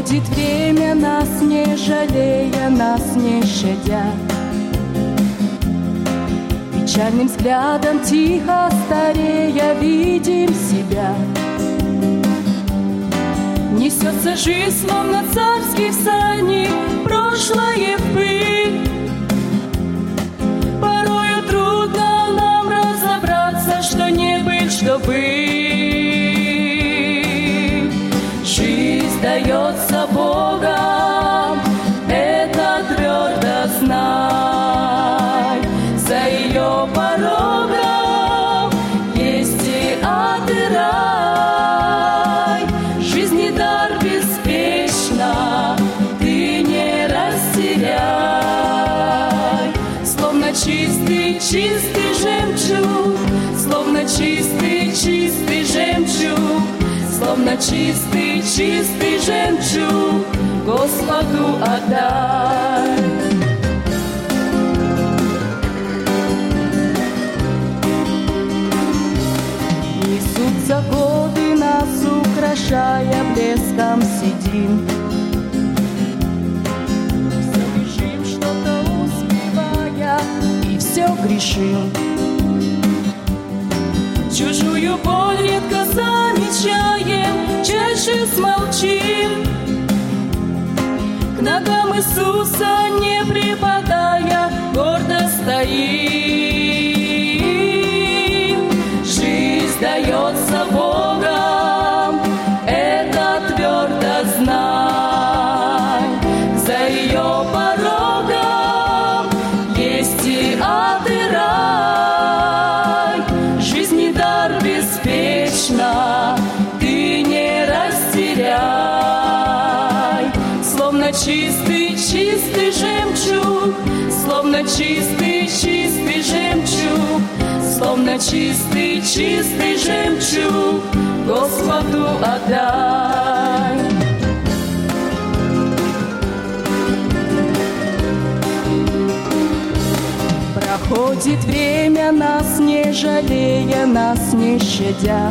Проходит время, нас не жалея, нас не щадя. Печальным взглядом тихо старея видим себя. Несется жизнь, словно царский всадник, прошлое в пыль. Порою трудно нам разобраться, что не быть, что быть. Жизнь дается Богом, это твердо знай. За ее порогом есть и ад, и рай. Жизни дар беспечно, ты не растеряй. Словно чистый, чистый жемчуг, словно чистый, чистый жемчуг, словно чистый, чистый жемчуг, Господу отдай. Несутся годы, нас украшая блеском седин. Все бежим, что-то успевая, и все грешим. Чужую боль редко замечаем, чаще смолчим. К ногам Иисуса не припадая, гордо стоим. Жизнь дается Богом, это твердо знай. За ее порогом есть и ад, и рай. Жизни дар беспечно, ты не растеряй. Словно чистый, чистый жемчуг, словно чистый, чистый жемчуг, словно чистый, чистый жемчуг, Господу отдай. Проходит время, нас не жалея, нас не щадя.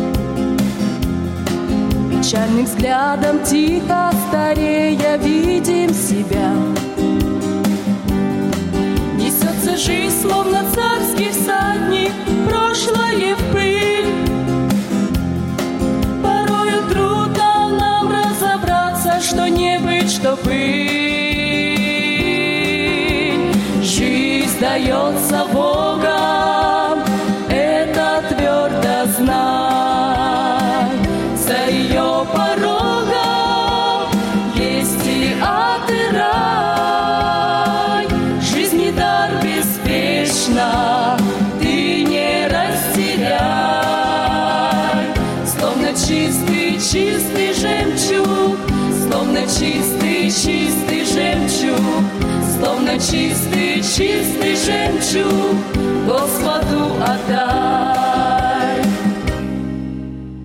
Печальным взглядом тихо старея видим себя. Несется жизнь, словно царский всадник, прошлое в пыль. Порою трудно нам разобраться, что не быть, что быть. Жизнь дается Богом, это твердо знай. За ее порогом есть и ад, и рай. Жизни дар беспечно, ты не растеряй. Словно чистый, чистый жемчуг, словно чистый, чистый жемчуг, словно чистый, чистый жемчуг, Господу отдай.